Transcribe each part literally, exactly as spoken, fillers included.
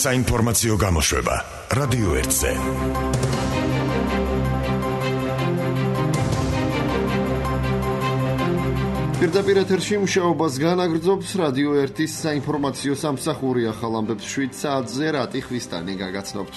საინფორმაციო გამოშვება რადიო ერთზე. პირდაპირ ეთერში მუშაობას განაგრძობს რადიო ერთის საინფორმაციო სამსახური. ახალ ამბებს შვიდ საათზე რატი ხვისტანი გაგაცნობთ.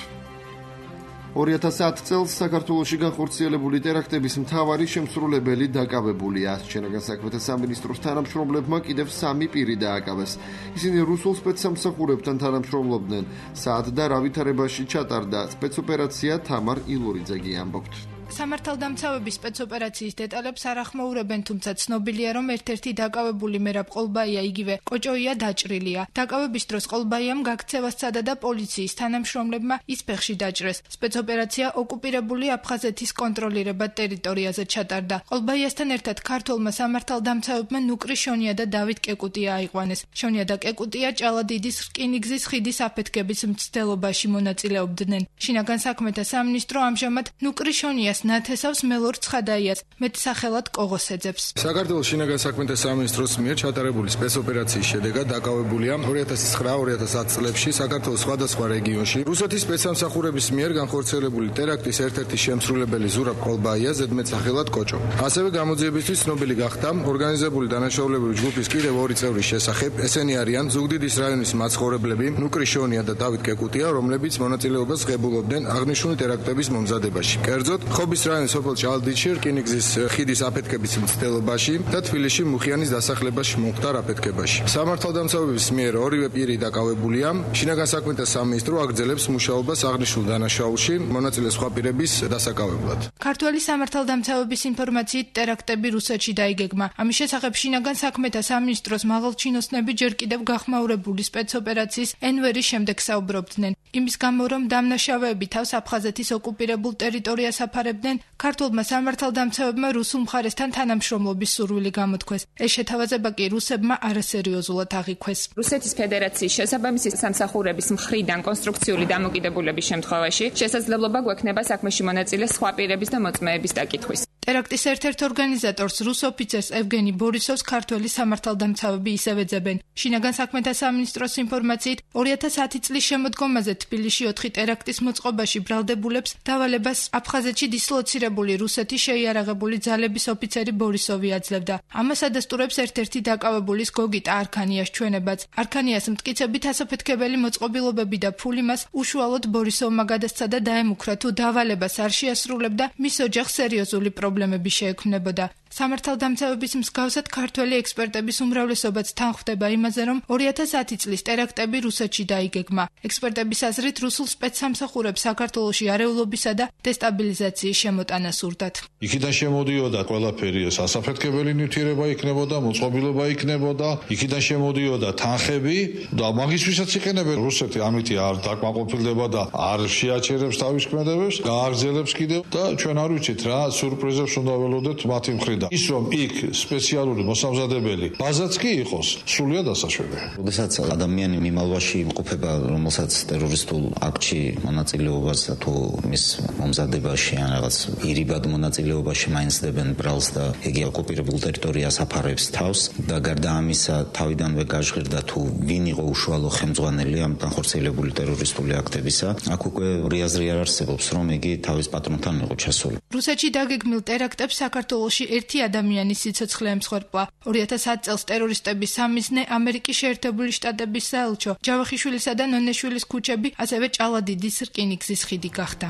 ორი ათას ათი წელს საქართველოში განხორციელებული ტერაქტების მთავარი შემსრულებელი დაკავებულია. შინაგან საქმეთა სამინისტროს თანამშრომლებმა კიდევ სამი პირი დააკავეს. ისინი რუსულ სპეცსამსახურებთან თანამშრომლობდნენ. საათ და რა ვითარებაში ჩატარდა სპეცოპერაცია თამარ ილურიძეგი ამბობთ. სამართალდამცავების სპეცოპერაციის დეტალებს არ ახმაურებენ, თუმცა ცნობილია, რომ ერთ-ერთი დაკავებული მერაბ ყოლბაია, იგივე კოჭოია დაჭრილია. დაკავების დროს ყოლბაიამ გაქცევა სცადა და პოლიციის თანამშრომლებმა ის ფეხში დაჭრეს. სპეცოპერაცია ოკუპირებული აფხაზეთის კონტროლირებად ტერიტორიაზე ჩატარდა. ყოლბაიასთან ერთად ქართველმა სამართალდამცავებმა ნუკრი შონია და დავით კეკუტია აიყვანეს. შონია და კეკუტია ჭალადიდის რკინიგზის ხიდის აფეთქების მცდელობაში მონაწილეობდნენ. შინაგან საქმეთა სამინისტრო ამჟამად ნუკრი შონიას ნათესავს მელორ ცხადაიას, მეტსახელად კოღოს ეძებს. საქართველოს შინაგან საქმეთა სამინისტროს მიერ ჩატარებული სპეცოპერაციის შედეგად დაკავებულია ორი ათას ცხრა ორი ათას ათი წლებში საქართველოს სხვადასხვა რეგიონში რუსეთის სპეცსამსახურების მიერ განხორციელებული ტერაქტის ერთ-ერთი შემსრულებელი ზურაბ ყოლბაია, ზედმეტსახელად კოჭო. ასევე გამოძიებისთვის ცნობილი გახდა ორგანიზებული დანაშაულებრივი ჯგუფის კიდევ ორი წევრის შესახებ. ესენი არიან ზუგდიდის რაიონის მაცხოვრებლები ნუკრი შონია და დავით კეკუტია, რომლებიც მონაწილეობას ღებულობდნენ აღნიშნული ტერაქტების მომზადებაში. კერძოდ ხობის რაიონის სოფელ ჭალადიდში რკინიგზის ხიდის აფეთქების მცდელობაში და თბილისში მუხიანის დასახლებაში მომხდარ აფეთქებაში. სამართალდამცავების მიერ ორივე პირი დაკავებულია. შინაგან საქმეთა სამინისტრო აგრძელებს მუშაობას აღნიშნულ დანაშაულში მონაწილე სხვა პირების დასაკავებლად. ქართველი სამართალდამცავების ინფორმაციით ტერაქტები რუსეთში დაიგეგმა. ამის შესახებ შინაგან საქმეთა სამინისტროს მაღალჩინოსნები ჯერ კიდევ გახმაურებული სპეცოპერაციის ენვერის შემდეგ საუბრობდნენ. იმის გამო, რომ დამნაშავეები თავს აფხაზეთის ოკუპირებულ ტერიტორიას აფარებდნენ, ქართულმა სამართალდამცავებმა რუსულ მხარესთან თანამშრომლობის სურვილი გამოთქვეს. ეს შეთავაზება კი რუსებმა არასერიოზულად აღიქვეს. რუსეთის ფედერაციის შესაბამისი სამსახურების მხრიდან კონსტრუქციული დამოკიდებულების შემთხვევაში შესაძლებლობა გვექნება საქმეში მონაწილე სხვა პირების და მოწმეების დაკითხვის. ტერაქტის ერთ-ერთ ორგანიზატორს რუს ოფიცერს ევგენი ბორისოვს ქართველი სამართალდამცავები ისევ ეძებენ. შინაგან საქმეთა სამინისტროს ინფორმაციით ორი ათას ათი წლის შემოდგომაზე თბილისში ოთხი ტერაქტის მოწყობაში ბრალდებულებს დავალებას აფხაზეთში დისლოცირებული რუსეთის შეიარაღებული ძალების ოფიცერი ბორისოვი აძლევდა. ამას ადასტურებს ერთ-ერთი დაკავებულის გოგიტა არქანიას ჩვენებაც. არქანიას მტკიცებით ასაფეთქებელი მოწყობილობები და ფული მას უშუალოდ ბორისოვმა გადასცა და დაემუქრა, თუ დავალებას არ შეასრულებდა, მის ოჯახს სერიოზული პრობლემები შეექმნებოდა. სამართალდამცავების მსგავსად ქართველი ექსპერტების უმრავლესობაც თანხვდება იმაზე, რომ ორი ათას ათი წლის ტერაქტები რუსეთში დაიგეგმა. ექსპერტების აზრით რუსულ სპეცსამსახურებს საქართველოში არეულობისა და დესტაბილიზაციის შემოტანა სურდათ. იქიდან შემოდიოდა ყველაფერი, ეს ასაფეთქებელი ნივთიერება იქნებოდა, მოწყობილობა იქნებოდა, იქიდან შემოდიოდა თანხები და მაგისთვისაც იყენებენ რუსეთი, ამით არ დაკმაყოფილდება და არ შეაჩერებს თავის ქმედებებს, გააგრძელებს კიდევ და ჩვენ არ ვიცით რა სიურპრიზებს უნდა ველოდეთ მათი მხრიდან. ის რომ იქ სპეციალური მოსამზადებელი ბაზაც კი იყოს, სრულიად დასაშვები. როდესაც ადამიანი მიმალვაში იმყოფება, რომელსაც ტერორისტულ აქტში მონაწილეობას თუ მის მომზადებაში ან რაღაც ირიბად მონაწილეობაში მაინცდებენ ბრალს და იგი ოკუპირებულ ტერიტორიას აფარებს თავს და გარდა ამისა თავიდანვე გაჟღერდა თუ ვინ იყო უშუალო ხელმძღვანელი ამ განხორციელებული ტერორისტული აქტებისა, აქ უკვე რიაზრი არ არსებობს, რომ იგი თავის პატრონთან იყო ჩასული. რუსეთში დაგეგმილ ტერაქტებს საქართველოში ერთი ადამიანის სიცოცხლე ემსხვერპლა. ორი ათას ათი წელს ტერორისტების სამიზნე ამერიკის შეერთებული შტატების საელჩო ჯავახიშვილისა და ნონეშვილის ქუჩები, ასევე ჭალადიდის რკინიგზის ხიდი გახდა.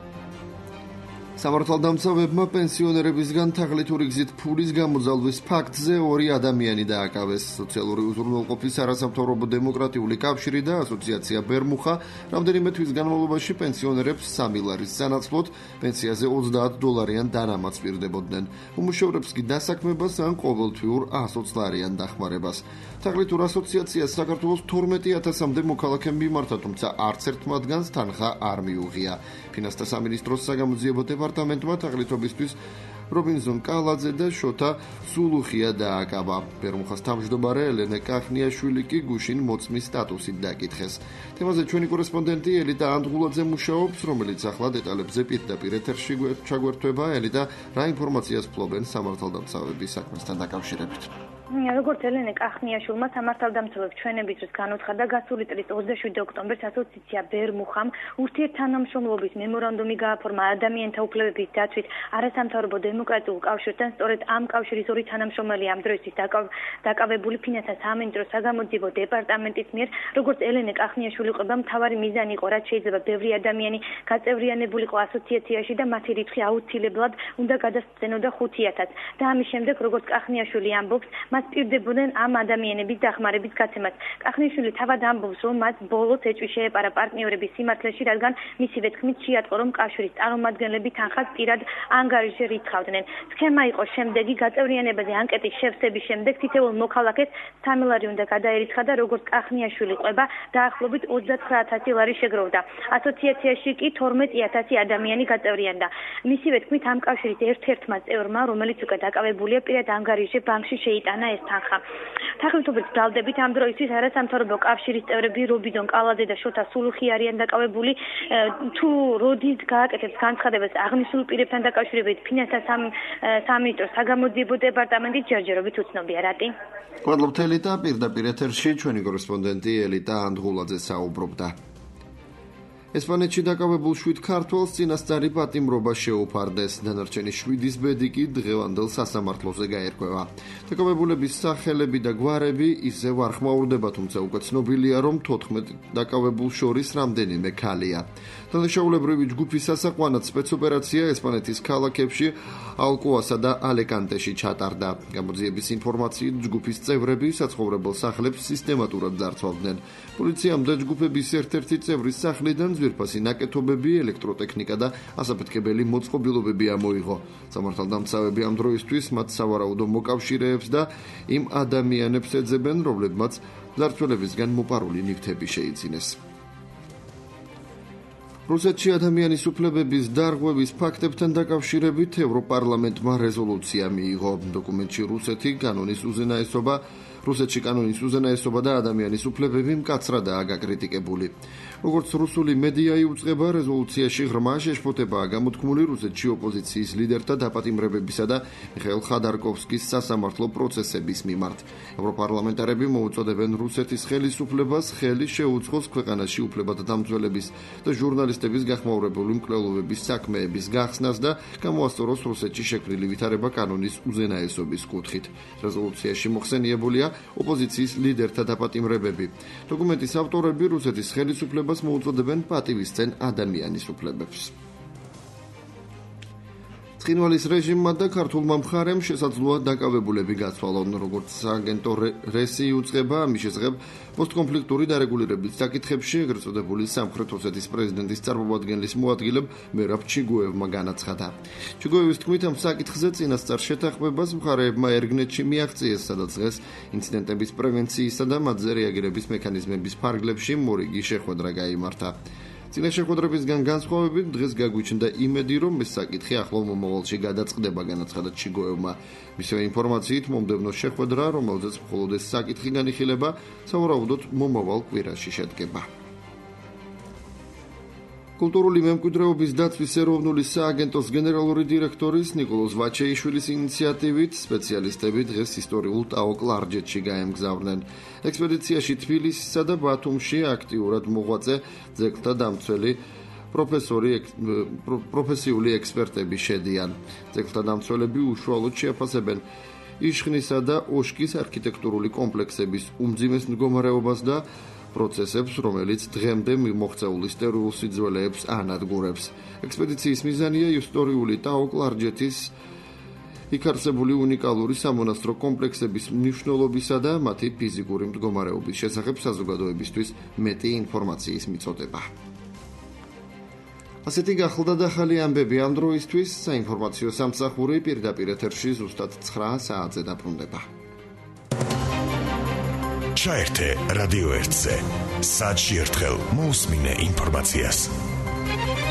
სამართალდამცავებმა პენსიონერებისგან თაღლითური გზით ფულის გამოძალვის ფაქტზე ორი ადამიანი დააკავეს. სოციალური უზრუნველყოფის არასამთავრობო დემოკრატიული კავშირი და ასოციაცია ბერმუხა რამდენიმე თვის განმავლობაში პენსიონერებს სამი ლარის სანაცვლოდ პენსიაზე ოცდაათ დოლარიან დანამატს პირდებოდნენ. უმუშევრებს კი დასაქმებას ან ყოველთვიურ ას ლარიან დახმარებას. თაღლითურ ასოციაციას საქართველოს თორმეტი ათასამდე მოქალაქე მიმართა, თუმცა არც ერთ მათგანს თანხა არ მიუღია. ფინანსთა სამინისტროს საგამოძიებო დეპარტამენტმა თაღლითობისთვის რობინზონ კალაძე და შოთა სულუხია დააკავა. ბერმუხას თავმჯდომარე ელენე კახნიაშვილი კი გუშინ მოწმის სტატუსით დაკითხეს. თემაზე ჩვენი კორესპონდენტი ელიტა ანდღულაძე მუშაობს, რომელიც ახლა დეტალებზე პირდაპირ ეთერში ჩაგვერთვება. ელიტა, რა ინფორმაციას ფლობენ სამართალდამცავების საქმესთან დაკავშირებით? როგორც ელენე კახნიაშვილმა სამართალდამცავებ ჩვენების დროს განუცხადა, გასული წლის ოცდაშვიდი ოქტომბერს ასოციაცია ბერმუხამ ურთიერთთანამშრომლობის მემორანდუმი გააფორმა ადამიანთა უფლებების დაცვით არასამთავრობო დემოკრატიულ კავშირთან, სწორედ ამ კავშირის ორი თანამშრომელი ამ დროისთვის დაკავებული ფინანსთა სამინისტროს საგამოძიებო დეპარტამენტის მიერ, როგორც ელენე კახნიაშვილი ყვება, მთავარი მიზანი იყო, რაც შეიძლება ბევრი ადამიანი გაწევრიანებულიყო ასოციაციაში და მათი რიცხვი აუცილებლად უნდა გადასცენოდა ხუთი ათასს. და ამის შემდეგ, როგორც კახნიაშვილი ამბობს, მას პირდებოდნენ ამ ადამიანების დახმარების გაცემას. კახნიაშვილი თავად ამბობს, რომ მას ბოლოს ეჭვი შეეპარა პარტნიორების სიმართლეში, რადგან მისივე თქმით შეატყო, რომ კავშირის წარმომადგენლები თანხას პირად ანგარიშზე რიცხავდნენ. სქემა იყო შემდეგი: გაწევრიანებაზე ანკეტის შევსების შემდეგ თითოეულ მოქალაქეს სამი ლარი უნდა გადაერიცხა და როგორც კახნიაშვილი ყვება, დაახლოებით ოცდათვრე ათასი ლარი შეგროვდა. ასოციაციაში კი თორმეტი ათასი ადამიანი გაწევრიანდა. მისივე თქმით, ამ კავშირის ერთ-ერთმა წევრმა, რომელიც უკვე დაკავებულია, პირად ანგარიშზე ბანკში შეიტანა ეს თანხა. თანხმობის ძალდებით ამ დროისთვის არასამთავრობო კავშირის წევრები რობიდონ კალაძე და შოთა სულუხი არიან დაკავებული. თუ როდის გააკეთებს განცხადებას აღნიშნულ პირებთან დაკავშირებით ფინანსთა სამინისტროს საგამოძიებო დეპარტამენტის ჯერჯერობით უცნობია. რატი? გვადლობთ ელიტა, პირდაპირ ეთერში ჩვენი კორესპონდენტი ელიტა ანდღულაძე საუბრობდა. ესპანეთში დაკავებულ შვიდ ქართველს წინასწარი პატიმრობა შეუფარდეს. დანარჩენი შვიდის ბედი კი დღევანდელ სასამართლოზე გაერკვევა. დაკავებულების სახელები და გვარები ისევ არ ხმაურდება, თუმცა უკვე ცნობილია, რომ თოთხმეტ დაკავებულ შორის რამდენიმე ქალია. დანაშაულებრივი ჯგუფის სასაყვანად სპეცოპერაცია ესპანეთის ქალაქებში ალკოასა და ალეკანტეში ჩატარდა. გამოძიების ინფორმაციით, ჯგუფის წევრები საცხოვრებელ სახლებს სისტემატურად ძარცვავდნენ. პოლიციამდე ჯგუფების ერთ-ერთი წევრის სახლიდან ძვირფასი ნაკეთობები, ელექტროტექნიკა და ასაფეთქებელი მოწყობილობები ამოიღო. სამართალდამცავები ამ დროისთვის მათ სავარაუდო მოკავშირეებს და იმ ადამიანებს ეძებენ, რომლებმაც ძარცველებისგან მოპარული ნივთები შეიძინეს. რუსეთში ადამიანის უფლებების დარღვევის ფაქტებთან დაკავშირებით ევროპარლამენტმა რეზოლუცია მიიღო. დოკუმენტში რუსეთი კანონის უზენაესობა რუსეთში კანონის უზენაესობა და ადამიანის უფლებები მკაცრადაა გაკრიტიკებული. როგორც რუსული მედია იუწყება, რეზოლუციაში ღრმა შეშფოთებაა გამოთქმული რუსეთში ოპოზიციის ლიდერთა დაპატიმრებებისა და მიხაილ ხადარკოვსკის სასამართლო პროცესების მიმართ. ევროპარლამენტარები მოუწოდებენ რუსეთის ხელისუფლებას ხელი შეუწყოს ქვეყანაში უფლებადამცველების და ჟურნალისტების გახმაურებული მკვლელობების საქმეების გახსნას და გამოასწოროს რუსეთში შექმნილი ვითარება კანონის უზენაესობის კუთხით. რეზოლუციაში მოხსენიებულია ოპოზიციის ლიდერთა დაპატიმრებები. დოკუმენტის ავტორები რუსეთის ხელისუფლებას მოუწოდებენ პატივისცენ ადამიანის უფლებებს. ცხინვალის რეჟიმმა და ქართულმა მხარემ შესაძლოა დაკავებულები გაცვალონ. როგორც სააგენტო რესი იუწყება, ამის შესახებ პოსტკონფლიქტური დარეგულირების საკითხებში ეგრეთ წოდებული სამხრეთ ოსეთის პრეზიდენტის წარმომადგენლის მოადგილემ მერაბ ჩიგოევმა განაცხადა. ჩიგოევის თქმით, ამ საკითხზე წინასწარ შეთანხმებას მხარეებმა ერგნეთში მიაღწიეს, სადაც დღეს ინციდენტების პრევენციისა და მათზე რეაგირების მექანიზმების ფარგლებში მორიგი შეხვედრა გაიმართა. წინა შეხვედრებისგან განსხვავებით დღეს გაგვიჩნდა იმედი, რომ ეს საკითხი ახლო მომავალში გადაწყდება, განაცხადა ჩიგოევმა. მისივე ინფორმაციით, მომდევნო შეხვედრა, რომელზეც მხოლოდ ეს საკითხი განიხილება, სავარაუდოდ მომავალ კვირაში შედგება. კულტურული მემკვიდრეობის დაცვის ეროვნული სააგენტოს გენერალური დირექტორის ნიკოლოზ ვაჩეიშვილის ინიციატივით სპეციალისტები დღეს ისტორიულ ტაო კლარჯეთში გაემგზავრნენ. ექსპედიციაში თბილისისა და ბათუმში აქტიურად მოღვაწე ძეგლთა დამცველი პროფესორი პროფესიული ექსპერტები შედიან. ძეგლთა დამცველები უშუალოდ შეაფასებენ იშხნისა და ოშკის არქიტექტურული კომპლექსების უმძიმეს მდგომარეობას და პროცესებს, რომელიც დღემდე მოღწეულ ისტორიულ სიძველეებს ანადგურებს. ექსპედიციის მიზანია ისტორიული ტაო კლარჯეთის იქ არსებული უნიკალური სამონასტრო კომპლექსების მნიშვნელობისა და მათი ფიზიკური მდგომარეობის შესახებ საზოგადოებისთვის მეტი ინფორმაციის მიწოდება. ასეთი გახლდა ახალი ამბები ამ დროისთვის. საინფორმაციო სამსახური პირდაპირ ეთერში ზუსტად ცხრა საათზე დაბრუნდება. ჩაერთე რადიო ერთზე. საათში ერთხელ მოусმინე ინფორმაციას.